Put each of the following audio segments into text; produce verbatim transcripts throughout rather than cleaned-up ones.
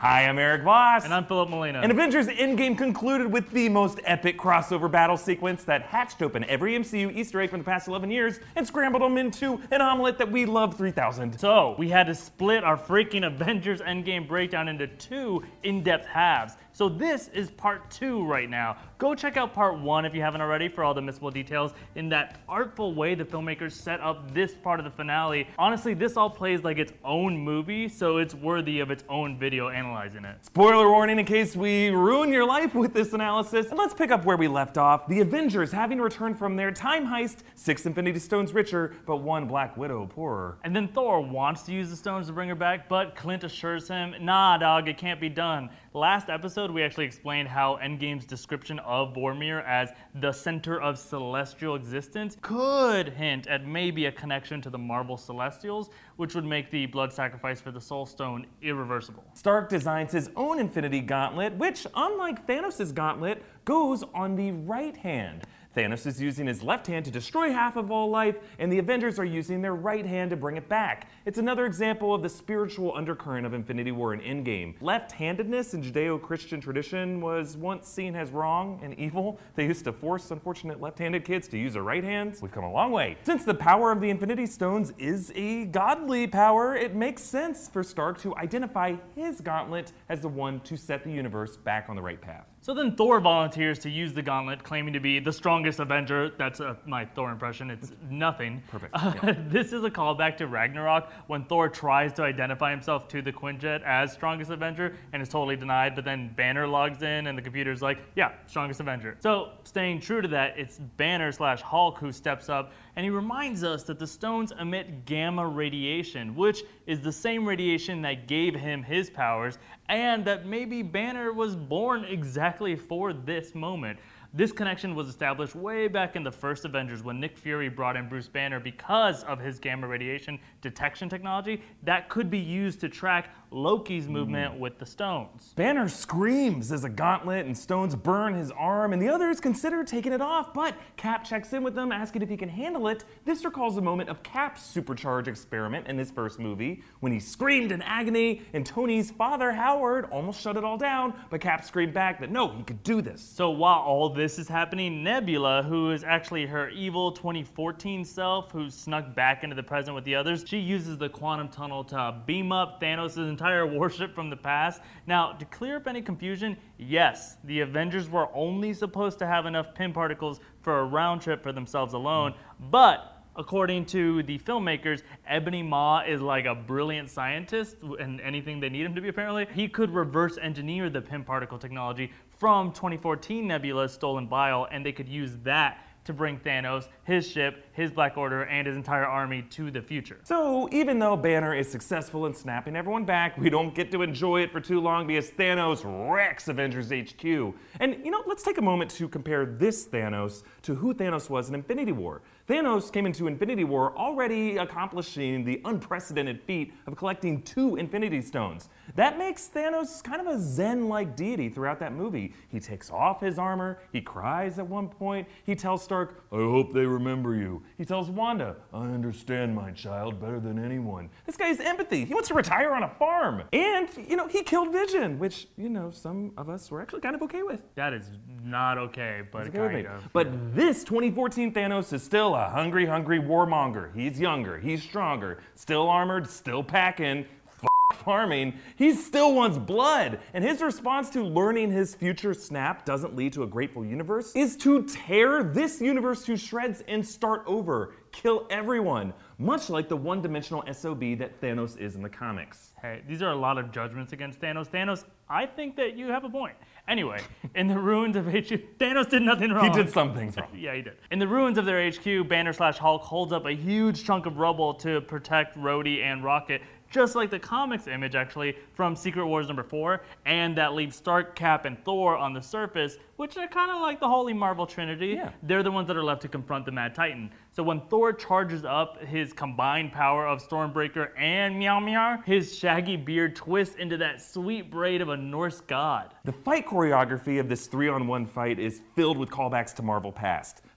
Hi, I'm Eric Voss. And I'm Philip Molina. And Avengers Endgame concluded with the most epic crossover battle sequence that hatched open every M C U Easter egg from the past eleven years and scrambled them into an omelet that we love three thousand. So, we had to split our freaking Avengers Endgame breakdown into two in-depth halves. So this is part two right now. Go check out part one if you haven't already for all the missable details in that artful way the filmmakers set up this part of the finale. Honestly, this all plays like its own movie, so it's worthy of its own video analyzing it. Spoiler warning in case we ruin your life with this analysis. And let's pick up where we left off. The Avengers having returned from their time heist, six Infinity Stones richer, but one Black Widow poorer. And then Thor wants to use the stones to bring her back, but Clint assures him, nah dog, it can't be done. Last episode, we actually explained how Endgame's description of Vormir as the center of celestial existence could hint at maybe a connection to the Marvel Celestials, which would make the blood sacrifice for the Soul Stone irreversible. Stark designs his own Infinity Gauntlet, which, unlike Thanos' gauntlet, goes on the right hand. Thanos is using his left hand to destroy half of all life, and the Avengers are using their right hand to bring it back. It's another example of the spiritual undercurrent of Infinity War and Endgame. Left-handedness in Judeo-Christian tradition was once seen as wrong and evil. They used to force unfortunate left-handed kids to use their right hands. We've come a long way. Since the power of the Infinity Stones is a godly power, it makes sense for Stark to identify his gauntlet as the one to set the universe back on the right path. So then Thor volunteers to use the gauntlet, claiming to be the strongest Avenger. That's uh, my Thor impression. It's nothing. Perfect. Uh, yeah. This is a callback to Ragnarok when Thor tries to identify himself to the Quinjet as strongest Avenger and is totally denied, but then Banner logs in and the computer's like, yeah, strongest Avenger. So staying true to that, it's Banner slash Hulk who steps up and he reminds us that the stones emit gamma radiation, which is the same radiation that gave him his powers, and that maybe Banner was born exactly for this moment. This connection was established way back in the first Avengers when Nick Fury brought in Bruce Banner because of his gamma radiation detection technology that could be used to track Loki's movement mm. with the stones. Banner screams as a gauntlet and stones burn his arm, and the others consider taking it off, but Cap checks in with them asking if he can handle it. This recalls a moment of Cap's supercharge experiment in his first movie when he screamed in agony and Tony's father Howard almost shut it all down, but Cap screamed back that no, he could do this. So while all this This is happening, Nebula, who is actually her evil twenty fourteen self who snuck back into the present with the others, she uses the quantum tunnel to beam up Thanos' entire warship from the past. Now, to clear up any confusion, yes, the Avengers were only supposed to have enough Pym particles for a round trip for themselves alone, but according to the filmmakers, Ebony Maw is like a brilliant scientist, and anything they need him to be apparently. He could reverse engineer the Pym particle technology from twenty fourteen Nebula's stolen bile, and they could use that to bring Thanos, his ship, his Black Order, and his entire army to the future. So even though Banner is successful in snapping everyone back, we don't get to enjoy it for too long because Thanos wrecks Avengers H Q. And you know, let's take a moment to compare this Thanos to who Thanos was in Infinity War. Thanos came into Infinity War already accomplishing the unprecedented feat of collecting two Infinity Stones. That makes Thanos kind of a Zen-like deity throughout that movie. He takes off his armor, he cries at one point, he tells Stark, I hope they remember you. He tells Wanda, I understand my child better than anyone. This guy has empathy. He wants to retire on a farm. And, you know, he killed Vision, which, you know, some of us were actually kind of okay with. That is not okay, but okay kind of. But yeah. This twenty fourteen Thanos is still a hungry, hungry warmonger. He's younger, he's stronger, still armored, still packing, farming. He still wants blood. And his response to learning his future snap doesn't lead to a grateful universe is to tear this universe to shreds and start over. Kill everyone. Much like the one-dimensional S O B that Thanos is in the comics. Hey, these are a lot of judgments against Thanos. Thanos, I think that you have a point. Anyway, in the ruins of H Q, Thanos did nothing wrong. He did some things wrong. Yeah, he did. In the ruins of their H Q, Banner slash Hulk holds up a huge chunk of rubble to protect Rhodey and Rocket, just like the comics image actually from Secret Wars number four, and that leaves Stark, Cap, and Thor on the surface, which are kind of like the Holy Marvel Trinity. Yeah. They're the ones that are left to confront the Mad Titan. So when Thor charges up his combined power of Stormbreaker and Meow Meow, his shaggy beard twists into that sweet braid of a Norse god. The fight choreography of this three-on-one fight is filled with callbacks to Marvel past.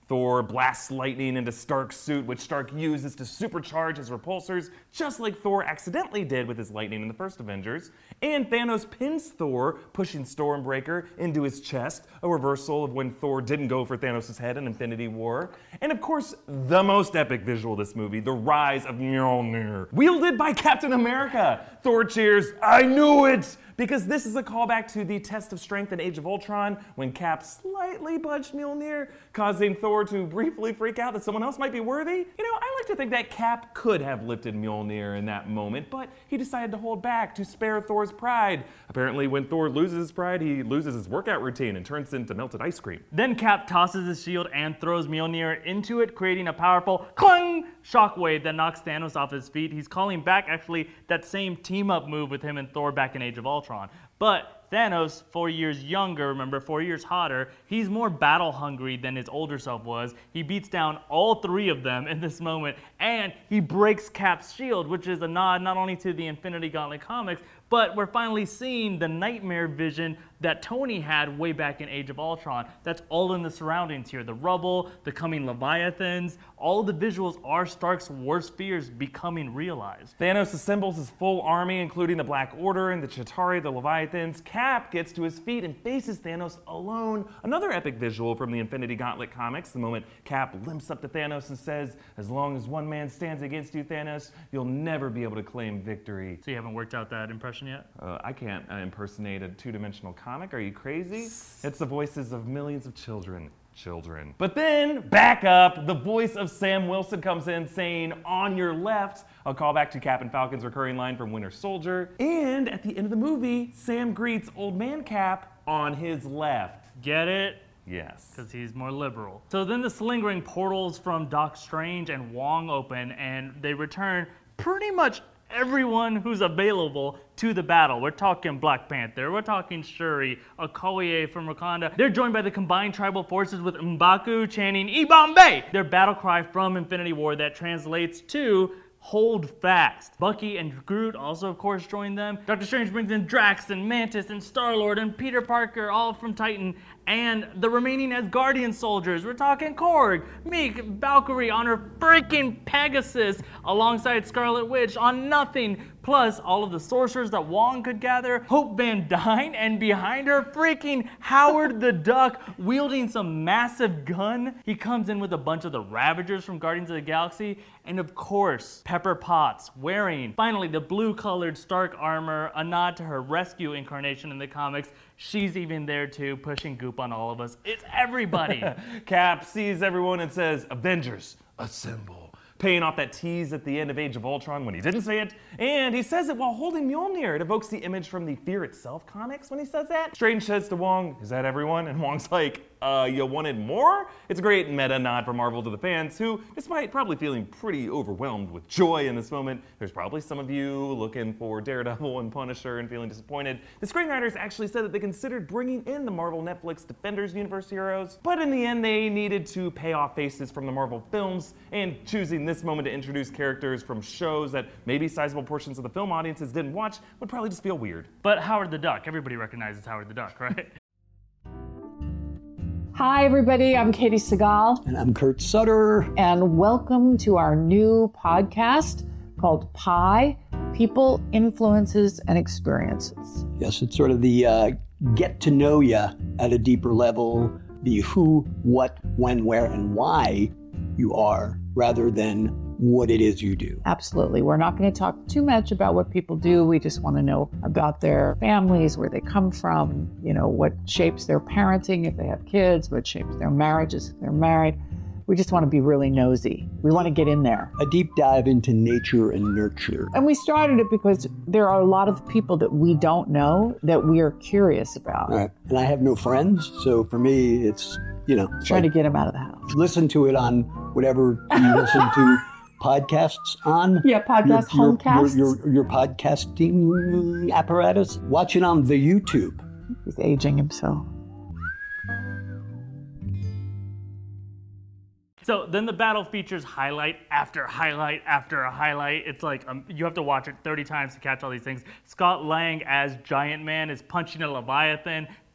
Thor blasts lightning into Stark's suit, which Stark uses to supercharge his repulsors, just like Thor accidentally did with his lightning in the first Avengers. And Thanos pins Thor, pushing Stormbreaker into his chest, a reversal of when Thor didn't go for Thanos' head in Infinity War. And of course, the most epic visual of this movie, the rise of Mjolnir, wielded by Captain America. Thor cheers, "I knew it!" Because this is a callback to the test of strength in Age of Ultron, when Cap slightly budged Mjolnir, causing Thor to briefly freak out that someone else might be worthy. You know, I like to think that Cap could have lifted Mjolnir in that moment, but he decided to hold back to spare Thor's pride. Apparently, when Thor loses his pride, he loses his workout routine and turns into melted ice cream. Then Cap tosses his shield and throws Mjolnir into it, creating a powerful clang shockwave that knocks Thanos off his feet. He's calling back, actually, that same team-up move with him and Thor back in Age of Ultron. But Thanos, four years younger, remember, four years hotter, he's more battle hungry than his older self was. He beats down all three of them in this moment, and he breaks Cap's shield, which is a nod not only to the Infinity Gauntlet comics, but we're finally seeing the nightmare vision that Tony had way back in Age of Ultron. That's all in the surroundings here. The rubble, the coming Leviathans, all the visuals are Stark's worst fears becoming realized. Thanos assembles his full army, including the Black Order and the Chitauri, the Leviathans. Cap gets to his feet and faces Thanos alone. Another epic visual from the Infinity Gauntlet comics, the moment Cap limps up to Thanos and says, "As long as one man stands against you, Thanos, you'll never be able to claim victory." So you haven't worked out that impression yet? Uh, I can't uh, impersonate a two-dimensional comic. Are you crazy? It's the voices of millions of children. Children. But then, back up, the voice of Sam Wilson comes in saying, "On your left," a callback to Cap and Falcon's recurring line from Winter Soldier. And at the end of the movie, Sam greets Old Man Cap on his left. Get it? Yes. Because he's more liberal. So then the slingering portals from Doc Strange and Wong open, and they return pretty much everyone who's available to the battle. We're talking Black Panther, we're talking Shuri, Okoye from Wakanda. They're joined by the combined tribal forces with M'Baku chanting "Ibambe!" their battle cry from Infinity War that translates to "Hold fast." Bucky and Groot also, of course, join them. Doctor Strange brings in Drax and Mantis and Star-Lord and Peter Parker, all from Titan, and the remaining Asgardian soldiers. We're talking Korg, Meek, Valkyrie on her freaking Pegasus, alongside Scarlet Witch on nothing, plus all of the sorcerers that Wong could gather, Hope Van Dyne, and behind her, freaking Howard the Duck, wielding some massive gun. He comes in with a bunch of the Ravagers from Guardians of the Galaxy, and of course, Pepper Potts, wearing, finally, the blue-colored Stark armor, a nod to her rescue incarnation in the comics. She's even there too, pushing goop on all of us. It's everybody. Cap sees everyone and says, "Avengers, assemble," paying off that tease at the end of Age of Ultron when he didn't say it. And he says it while holding Mjolnir. It evokes the image from the Fear Itself comics when he says that. Strange says to Wong, "Is that everyone?" And Wong's like, uh, "You wanted more?" It's a great meta nod from Marvel to the fans who, despite probably feeling pretty overwhelmed with joy in this moment, there's probably some of you looking for Daredevil and Punisher and feeling disappointed. The screenwriters actually said that they considered bringing in the Marvel Netflix Defenders universe heroes, but in the end they needed to pay off faces from the Marvel films, and choosing this moment to introduce characters from shows that maybe sizable portions of the film audiences didn't watch would probably just feel weird. But Howard the Duck, everybody recognizes Howard the Duck, right? Hi, everybody. I'm Katie Segal. And I'm Kurt Sutter. And welcome to our new podcast called Pi, People, Influences, and Experiences. Yes, it's sort of the uh, get to know you at a deeper level, the who, what, when, where, and why you are, rather than what it is you do. Absolutely. We're not going to talk too much about what people do. We just want to know about their families, where they come from, you know, what shapes their parenting if they have kids, what shapes their marriages if they're married. We just want to be really nosy. We want to get in there. A deep dive into nature and nurture. And we started it because there are a lot of people that we don't know that we are curious about. Right. And I have no friends, so for me, it's, you know. Trying like, to get them out of the house. Listen to it on whatever you listen to podcasts on. Yeah, podcast, your, homecasts. Your, your, your podcasting apparatus. Watch it on the YouTube. He's aging himself. So then the battle features highlight after highlight after a highlight. It's like um, you have to watch it thirty times to catch all these things. Scott Lang as Giant Man is punching a Leviathan.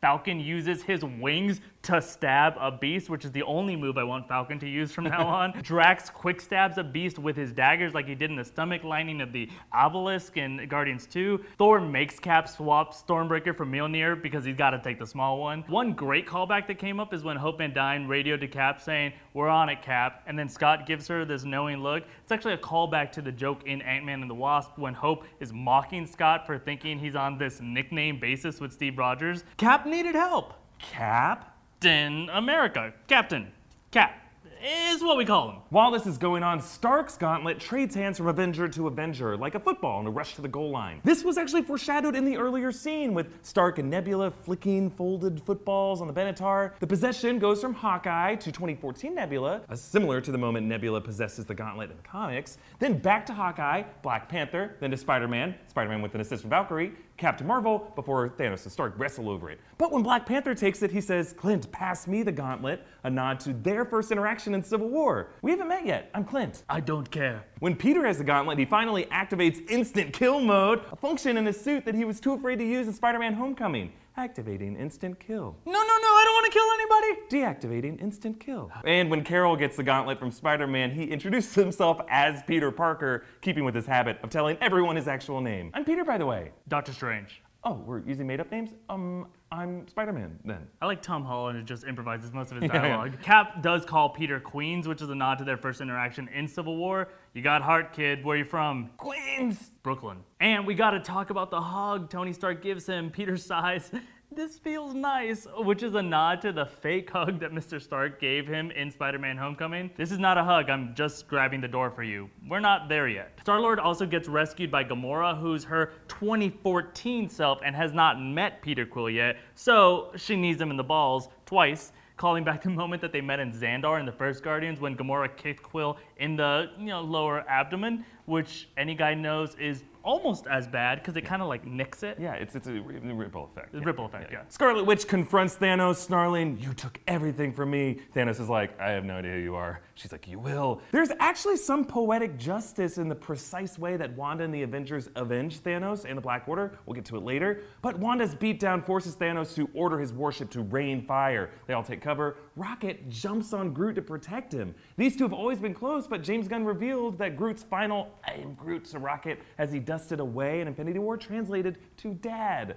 Falcon uses his wings to stab a beast, which is the only move I want Falcon to use from now on. Drax quick stabs a beast with his daggers like he did in the stomach lining of the obelisk in Guardians two. Thor makes Cap swap Stormbreaker for Mjolnir because he's got to take the small one. One great callback that came up is when Hope Van Dyne radioed to Cap saying, "We're on it, Cap," and then Scott gives her this knowing look. It's actually a callback to the joke in Ant-Man and the Wasp when Hope is mocking Scott for thinking he's on this nickname basis with Steve Rogers. Cap needed help. Cap? In America, Captain Cap is what we call him. While this is going on, Stark's gauntlet trades hands from Avenger to Avenger, like a football in a rush to the goal line. This was actually foreshadowed in the earlier scene with Stark and Nebula flicking folded footballs on the Benatar. The possession goes from Hawkeye to twenty fourteen Nebula, uh, similar to the moment Nebula possesses the gauntlet in the comics, then back to Hawkeye, Black Panther, then to Spider-Man, Spider-Man with an assist from Valkyrie, Captain Marvel, before Thanos and Stark wrestle over it. But when Black Panther takes it, he says, "Clint, pass me the gauntlet," a nod to their first interaction in Civil War. We haven't met yet. I'm Clint. I don't care. When Peter has the gauntlet, he finally activates instant kill mode, a function in his suit that he was too afraid to use in Spider-Man Homecoming. Activating instant kill. No, no, no, I don't want to kill anybody. Deactivating instant kill. And when Carol gets the gauntlet from Spider-Man, he introduces himself as Peter Parker, keeping with his habit of telling everyone his actual name. I'm Peter, by the way. Doctor Strange. Oh, we're using made-up names? Um, I'm Spider-Man, then. I like Tom Holland, who just improvises most of his Yeah, yeah. dialogue. Cap does call Peter Queens, which is a nod to their first interaction in Civil War. You got heart, kid. Where you from? Queens! Brooklyn. And we gotta talk about the hug Tony Stark gives him. Peter sighs, "This feels nice," which is a nod to the fake hug that Mister Stark gave him in Spider-Man Homecoming. This is not a hug, I'm just grabbing the door for you. We're not there yet. Star-Lord also gets rescued by Gamora, who's her twenty fourteen self and has not met Peter Quill yet, so she knees him in the balls twice, calling back the moment that they met in Xandar in the first Guardians when Gamora kicked Quill in the you know lower abdomen, which any guy knows is almost as bad because it kind of like nicks it. Yeah, it's, it's a ripple effect. The Yeah. ripple effect, yeah. Scarlet Witch confronts Thanos, snarling, "You took everything from me." Thanos is like, "I have no idea who you are." She's like, "You will." There's actually some poetic justice in the precise way that Wanda and the Avengers avenge Thanos and the Black Order. We'll get to it later. But Wanda's beatdown forces Thanos to order his warship to rain fire. They all take cover. Rocket jumps on Groot to protect him. These two have always been close, but James Gunn revealed that Groot's final "I am Groot" to Rocket as he dusted away in Infinity War translated to "Dad."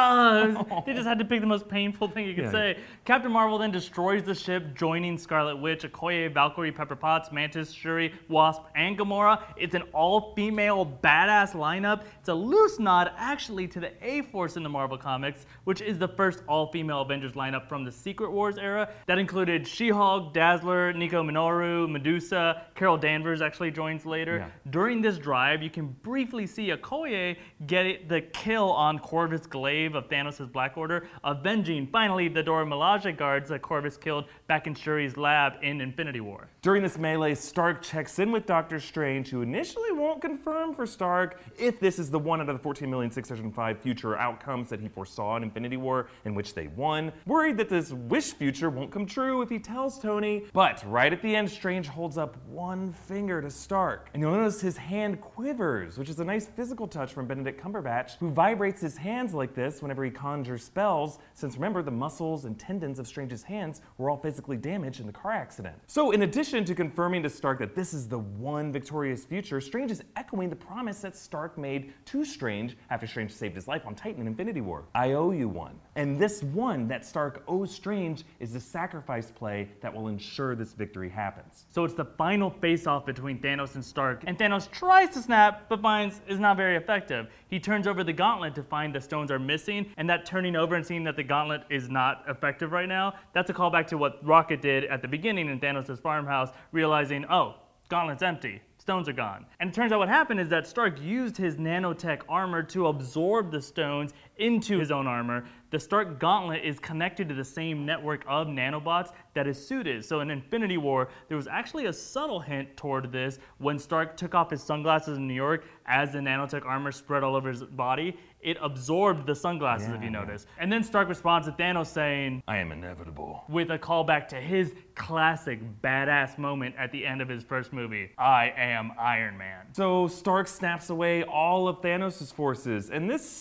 God! They just had to pick the most painful thing you could Yeah. say. Captain Marvel then destroys the ship, joining Scarlet Witch, Okoye, Valkyrie, Pepper Potts, Mantis, Shuri, Wasp, and Gamora. It's an all-female badass lineup. It's a loose nod, actually, to the A-Force in the Marvel Comics, which is the first all-female Avengers lineup from the Secret Wars era. That included She-Hulk, Dazzler, Nico Minoru, Medusa. Carol Danvers actually joins later. Yeah. During this drive, you can briefly see Okoye get it, the kill on Corvus Glaive of Thanos' Black Order, avenging finally the Dora Milaje guards that Corvus killed back in Shuri's lab in Infinity War. During this melee, Stark checks in with Doctor Strange, who initially won't confirm for Stark if this is the one out of the fourteen million six hundred five future outcomes that he foresaw in Infinity War, in which they won. Worried that this wish future won't come true if he tells Tony. But right at the end, Strange holds up one finger to Stark, and you'll notice his hand quivers, which is a nice physical touch from Benedict Cumberbatch, who vibrates his hands like this whenever he conjures spells, since remember, the muscles and tendons of Strange's hands were all physically damaged in the car accident. So in addition to confirming to Stark that this is the one victorious future, Strange is echoing the promise that Stark made to Strange after Strange saved his life on Titan in Infinity War. "I owe you one." And this one that Stark owes Strange is the sacrifice play that will ensure this victory happens. So it's the final face-off between Thanos and Stark, and Thanos tries to snap, but finds is not very effective. He turns over the gauntlet to find the stones are missing, and that turning over and seeing that the gauntlet is not effective right now, that's a callback to what Rocket did at the beginning in Thanos' farmhouse, realizing, oh, gauntlet's empty. Stones are gone. And it turns out what happened is that Stark used his nanotech armor to absorb the stones into his own armor. The Stark gauntlet is connected to the same network of nanobots that his suit is. So in Infinity War, there was actually a subtle hint toward this when Stark took off his sunglasses in New York as the nanotech armor spread all over his body. It absorbed the sunglasses, Yeah. if you notice. And then Stark responds to Thanos saying, "I am inevitable." with a callback to his classic badass moment at the end of his first movie, "I am Iron Man." So Stark snaps away all of Thanos' forces, and this snap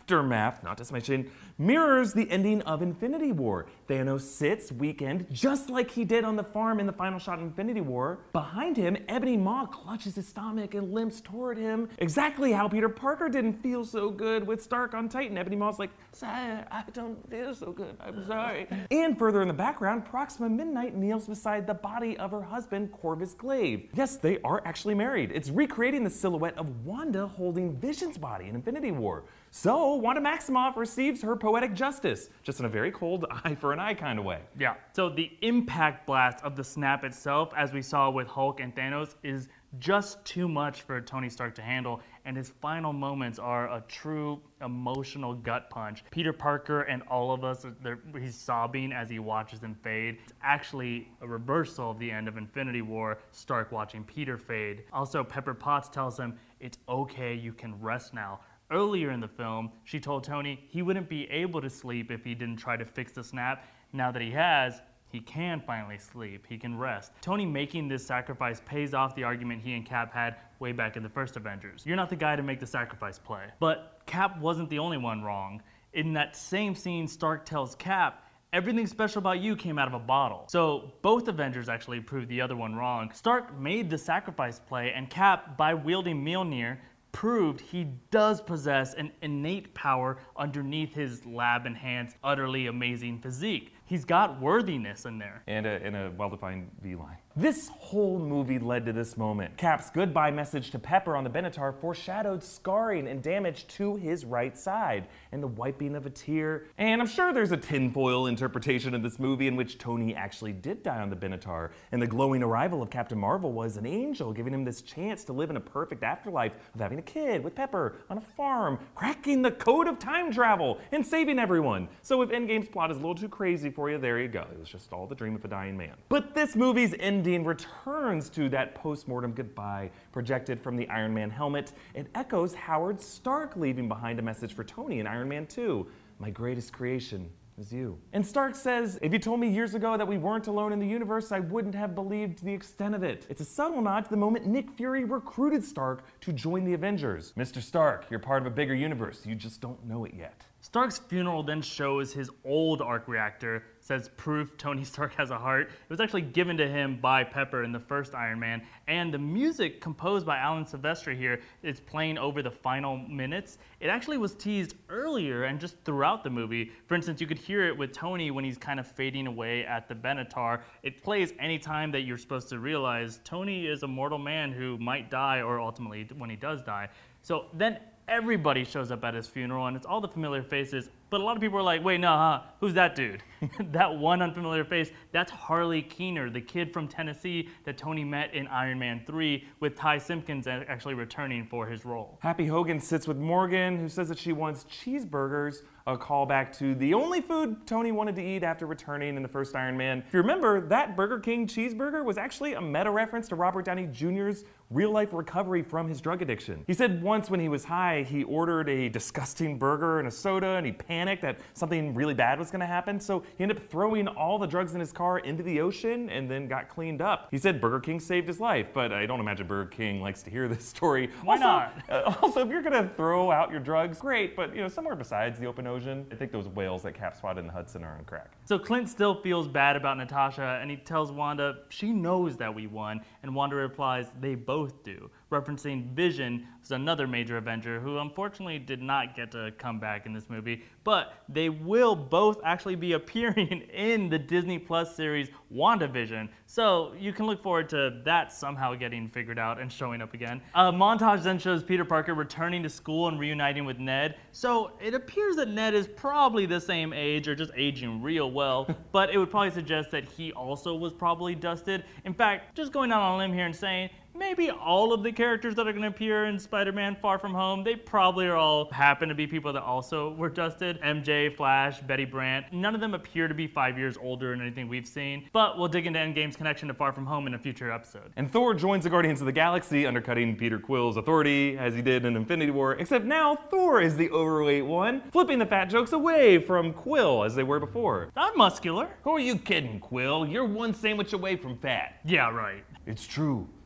aftermath, not to mention, mirrors the ending of Infinity War. Thanos sits weakened, just like he did on the farm in the final shot of Infinity War. Behind him, Ebony Maw clutches his stomach and limps toward him. Exactly how Peter Parker didn't feel so good with Stark on Titan. Ebony Maw's like, "Sire, I don't feel so good, I'm sorry." And further in the background, Proxima Midnight kneels beside the body of her husband, Corvus Glaive. Yes, they are actually married. It's recreating the silhouette of Wanda holding Vision's body in Infinity War. So, Wanda Maximoff receives her poetic justice, just in a very cold eye for an eye kind of way. Yeah. So the impact blast of the snap itself, as we saw with Hulk and Thanos, is just too much for Tony Stark to handle, and his final moments are a true emotional gut punch. Peter Parker and all of us, he's sobbing as he watches them fade. It's actually a reversal of the end of Infinity War, Stark watching Peter fade. Also, Pepper Potts tells him, "It's okay, you can rest now." Earlier in the film, she told Tony he wouldn't be able to sleep if he didn't try to fix the snap. Now that he has, he can finally sleep, he can rest. Tony making this sacrifice pays off the argument he and Cap had way back in the first Avengers. You're not the guy to make the sacrifice play. But Cap wasn't the only one wrong. In that same scene, Stark tells Cap, "Everything special about you came out of a bottle." So both Avengers actually proved the other one wrong. Stark made the sacrifice play, and Cap, by wielding Mjolnir, proved he does possess an innate power underneath his lab-enhanced, utterly amazing physique. He's got worthiness in there. And a, and a well-defined V-line. This whole movie led to this moment. Cap's goodbye message to Pepper on the Benatar foreshadowed scarring and damage to his right side, and the wiping of a tear. And I'm sure there's a tinfoil interpretation of this movie in which Tony actually did die on the Benatar, and the glowing arrival of Captain Marvel was an angel giving him this chance to live in a perfect afterlife of having a kid with Pepper on a farm, cracking the code of time travel, and saving everyone. So if Endgame's plot is a little too crazy for you, there you go. It was just all the dream of a dying man. But this movie's ending returns to that post-mortem goodbye projected from the Iron Man helmet. It echoes Howard Stark leaving behind a message for Tony in Iron Man two. "My greatest creation is you." And Stark says, "If you told me years ago that we weren't alone in the universe, I wouldn't have believed the extent of it." It's a subtle nod to the moment Nick Fury recruited Stark to join the Avengers. "Mister Stark, you're part of a bigger universe. You just don't know it yet." Stark's funeral then shows his old arc reactor, says proof Tony Stark has a heart. It was actually given to him by Pepper in the first Iron Man, and the music composed by Alan Silvestri here is playing over the final minutes. It actually was teased earlier and just throughout the movie. For instance, you could hear it with Tony when he's kind of fading away at the Benatar. It plays anytime that you're supposed to realize Tony is a mortal man who might die, or ultimately when he does die. So then everybody shows up at his funeral, and it's all the familiar faces, but a lot of people are like, "Wait, no, huh? Who's that dude?" That one unfamiliar face, that's Harley Keener, the kid from Tennessee that Tony met in Iron Man three, with Ty Simpkins actually returning for his role. Happy Hogan sits with Morgan, who says that she wants cheeseburgers, a callback to the only food Tony wanted to eat after returning in the first Iron Man. If you remember, that Burger King cheeseburger was actually a meta-reference to Robert Downey Junior's real-life recovery from his drug addiction. He said once when he was high, he ordered a disgusting burger and a soda, and he panicked that something really bad was gonna happen, so he ended up throwing all the drugs in his car into the ocean and then got cleaned up. He said Burger King saved his life, but I don't imagine Burger King likes to hear this story. Why also, not? Uh, also, if you're gonna throw out your drugs, great, but you know, somewhere besides the open ocean. I think those whales that Cap spotted in the Hudson are on crack. So Clint still feels bad about Natasha, and he tells Wanda she knows that we won, and Wanda replies they both do, referencing Vision, who's another major Avenger who unfortunately did not get to come back in this movie, but they will both actually be appearing in the Disney Plus series WandaVision, so you can look forward to that somehow getting figured out and showing up again. A montage then shows Peter Parker returning to school and reuniting with Ned, so it appears that Ned is probably the same age or just aging real well, but it would probably suggest that he also was probably dusted. In fact, just going out on a limb here and saying, maybe all of the characters that are going to appear in Spider-Man Far From Home, they probably are all happen to be people that also were dusted. M J, Flash, Betty Brant, none of them appear to be five years older than anything we've seen, but we'll dig into Endgame's connection to Far From Home in a future episode. And Thor joins the Guardians of the Galaxy, undercutting Peter Quill's authority as he did in Infinity War, except now Thor is the overweight one, flipping the fat jokes away from Quill as they were before. I'm muscular. Who are you kidding, Quill? You're one sandwich away from fat. Yeah, right. It's true.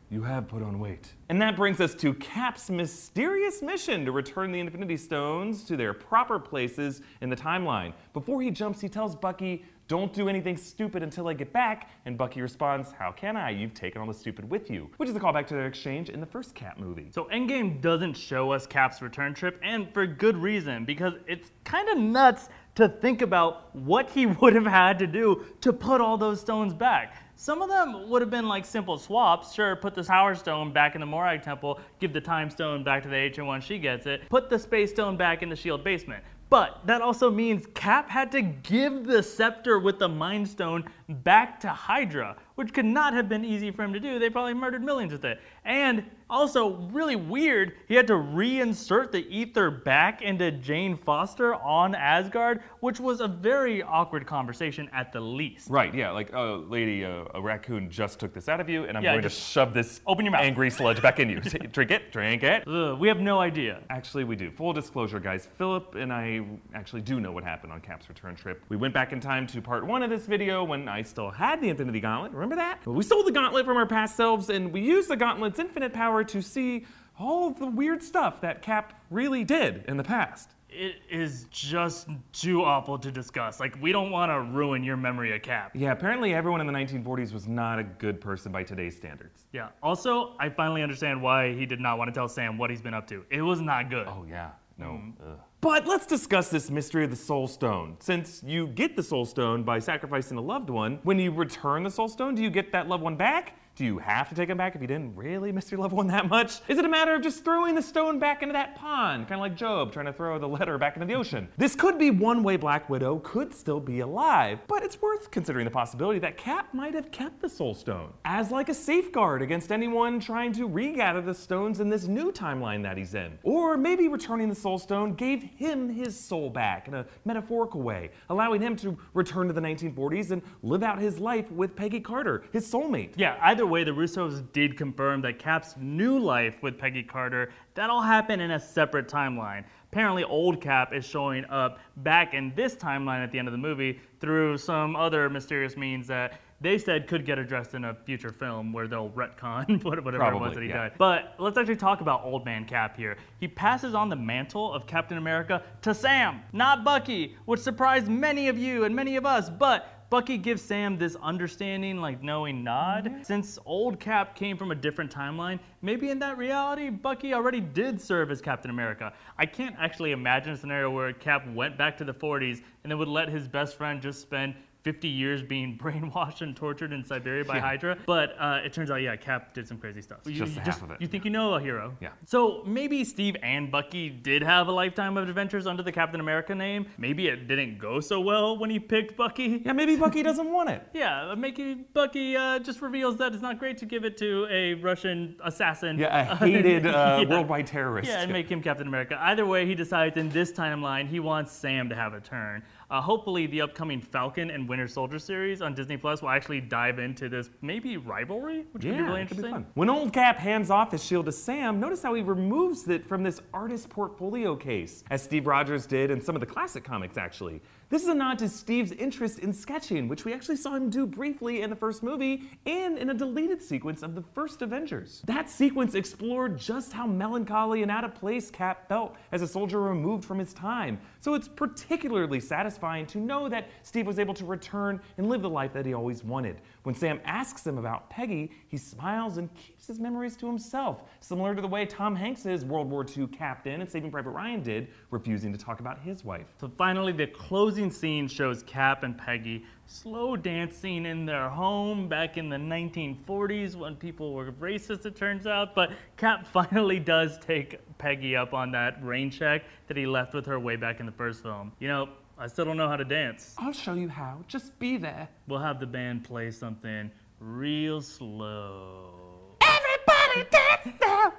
You have put on weight. And that brings us to Cap's mysterious mission to return the Infinity Stones to their proper places in the timeline. Before he jumps, he tells Bucky, "Don't do anything stupid until I get back." And Bucky responds, "How can I? You've taken all the stupid with you." Which is a callback to their exchange in the first Cap movie. So Endgame doesn't show us Cap's return trip, and for good reason, because it's kind of nuts to think about what he would have had to do to put all those stones back. Some of them would have been like simple swaps. Sure, put the Power Stone back in the Morag Temple, give the Time Stone back to the Ancient One, she gets it. Put the Space Stone back in the S H I E L D basement. But that also means Cap had to give the scepter with the Mind Stone back to Hydra, which could not have been easy for him to do. They probably murdered millions with it. And also, really weird, he had to reinsert the ether back into Jane Foster on Asgard, which was a very awkward conversation at the least. Right, yeah, like, oh, lady, uh, a raccoon just took this out of you, and I'm Yeah, going to just shove this open your mouth. angry sludge back in you. Drink it, drink it. Ugh, we have no idea. Actually, we do. Full disclosure, guys. Philip and I actually do know what happened on Cap's return trip. We went back in time to part one of this video when I still had the Infinity Gauntlet. Remember that? Well, we stole the gauntlet from our past selves, and we used the gauntlet's infinite power to see all of the weird stuff that Cap really did in the past. It is just too awful to discuss. Like, we don't want to ruin your memory of Cap. Yeah, apparently everyone in the nineteen forties was not a good person by today's standards. Yeah. Also, I finally understand why he did not want to tell Sam what he's been up to. It was not good. Oh, yeah. No. Ugh. But let's discuss this mystery of the Soul Stone. Since you get the Soul Stone by sacrificing a loved one, when you return the Soul Stone, do you get that loved one back? Do you have to take him back if you didn't really miss your loved one that much? Is it a matter of just throwing the stone back into that pond, kind of like Job trying to throw the letter back into the ocean? This could be one way Black Widow could still be alive, but it's worth considering the possibility that Cap might have kept the Soul Stone as like a safeguard against anyone trying to regather the stones in this new timeline that he's in. Or maybe returning the Soul Stone gave him his soul back in a metaphorical way, allowing him to return to the nineteen forties and live out his life with Peggy Carter, his soulmate. Yeah, either way, the Russos did confirm that Cap's new life with Peggy Carter, that'll happen in a separate timeline. Apparently, old Cap is showing up back in this timeline at the end of the movie through some other mysterious means that they said could get addressed in a future film where they'll retcon whatever Probably, it was that he yeah. died. But let's actually talk about Old Man Cap here. He passes on the mantle of Captain America to Sam, not Bucky, which surprised many of you and many of us, but Bucky gives Sam this understanding, like knowing nod. Mm-hmm. Since old Cap came from a different timeline, maybe in that reality, Bucky already did serve as Captain America. I can't actually imagine a scenario where Cap went back to the forties and then would let his best friend just spend fifty years being brainwashed and tortured in Siberia by yeah. Hydra. But uh, it turns out, yeah, Cap did some crazy stuff. You, just you half just, of it. You think you know a hero. Yeah. So maybe Steve and Bucky did have a lifetime of adventures under the Captain America name. Maybe it didn't go so well when he picked Bucky. Yeah, maybe Bucky doesn't want it. Yeah, maybe Bucky uh, just reveals that it's not great to give it to a Russian assassin. Yeah, a hated uh, yeah. worldwide terrorist. Yeah, and make him Captain America. Either way, he decides in this timeline he wants Sam to have a turn. Uh, hopefully, the upcoming Falcon and Winter Soldier series on Disney Plus will actually dive into this maybe rivalry, which yeah, could be really it could interesting. be fun. When old Cap hands off his shield to Sam, notice how he removes it from this artist portfolio case, as Steve Rogers did in some of the classic comics, actually. This is a nod to Steve's interest in sketching, which we actually saw him do briefly in the first movie and in a deleted sequence of the first Avengers. That sequence explored just how melancholy and out of place Cap felt as a soldier removed from his time. So it's particularly satisfying to know that Steve was able to return and live the life that he always wanted. When Sam asks him about Peggy, he smiles and keeps his memories to himself, similar to the way Tom Hanks' World War Two captain in Saving Private Ryan did, refusing to talk about his wife. So finally, the closing scene shows Cap and Peggy slow dancing in their home back in the nineteen forties when people were racist, it turns out. But Cap finally does take Peggy up on that rain check that he left with her way back in the first film. You know, I still don't know how to dance. I'll show you how. Just be there. We'll have the band play something real slow. Everybody dance now.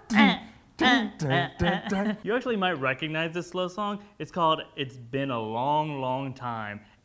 Dun, dun, dun, dun. You actually might recognize this slow song. It's called It's Been a Long, Long Time.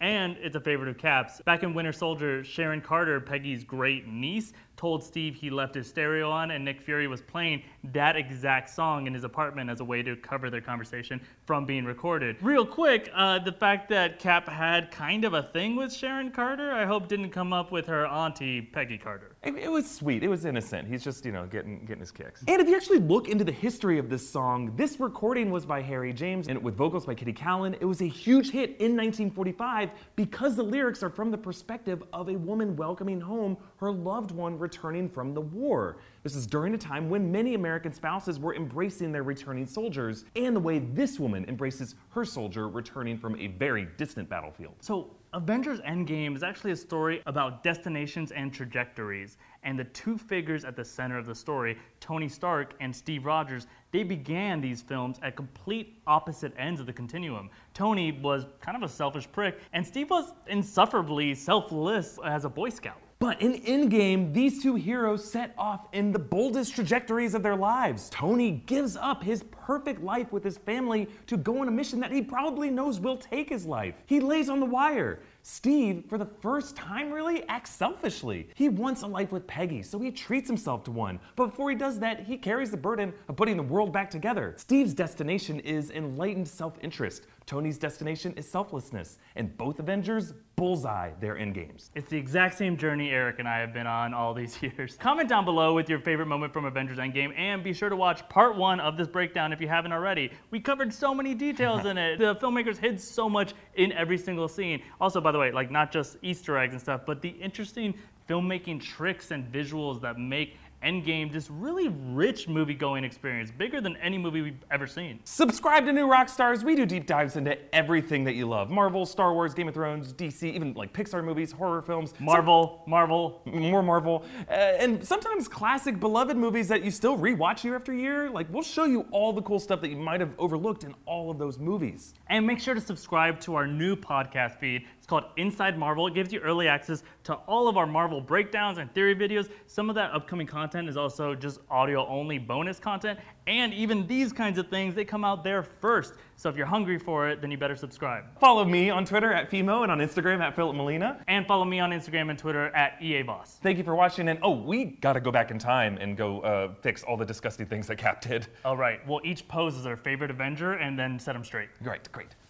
and it's a favorite of Cap's. Back in Winter Soldier, Sharon Carter, Peggy's great niece, told Steve he left his stereo on and Nick Fury was playing that exact song in his apartment as a way to cover their conversation from being recorded. Real quick, uh, the fact that Cap had kind of a thing with Sharon Carter, I hope didn't come up with her auntie, Peggy Carter. It, it was sweet. It was innocent. He's just, you know, getting getting his kicks. And if you actually look into the history of this song, this recording was by Harry James and with vocals by Kitty Callan. It was a huge hit in nineteen forty-five because the lyrics are from the perspective of a woman welcoming home her loved one returning from the war. This is during a time when many American spouses were embracing their returning soldiers, and the way this woman embraces her soldier returning from a very distant battlefield. So Avengers Endgame is actually a story about destinations and trajectories, and the two figures at the center of the story, Tony Stark and Steve Rogers, they began these films at complete opposite ends of the continuum. Tony was kind of a selfish prick, and Steve was insufferably selfless as a Boy Scout. But in Endgame, these two heroes set off in the boldest trajectories of their lives. Tony gives up his perfect life with his family to go on a mission that he probably knows will take his life. He lays on the wire. Steve, for the first time really, acts selfishly. He wants a life with Peggy, so he treats himself to one. But before he does that, he carries the burden of putting the world back together. Steve's destination is enlightened self-interest. Tony's destination is selflessness. And both Avengers bullseye their endgames. It's the exact same journey Eric and I have been on all these years. Comment down below with your favorite moment from Avengers Endgame, and be sure to watch part one of this breakdown if you haven't already. We covered so many details in it. The filmmakers hid so much in every single scene. Also, by the way, like not just Easter eggs and stuff, but the interesting filmmaking tricks and visuals that make Endgame this really rich movie-going experience, bigger than any movie we've ever seen. Subscribe to New Rockstars. We do deep dives into everything that you love. Marvel, Star Wars, Game of Thrones, D C, even like Pixar movies, horror films. Marvel, Some, Marvel. More Marvel. Uh, and sometimes classic, beloved movies that you still rewatch year after year. Like, we'll show you all the cool stuff that you might have overlooked in all of those movies. And make sure to subscribe to our new podcast feed. It's called Inside Marvel. It gives you early access to all of our Marvel breakdowns and theory videos. Some of that upcoming content is also just audio-only bonus content. And even these kinds of things, they come out there first. So if you're hungry for it, then you better subscribe. Follow me on Twitter at Fimo and on Instagram at Philip Molina. And follow me on Instagram and Twitter at E A Voss. Thank you for watching. And oh, we gotta go back in time and go uh, fix all the disgusting things that Cap did. All right, we'll each pose as our favorite Avenger and then set them straight. Great, great.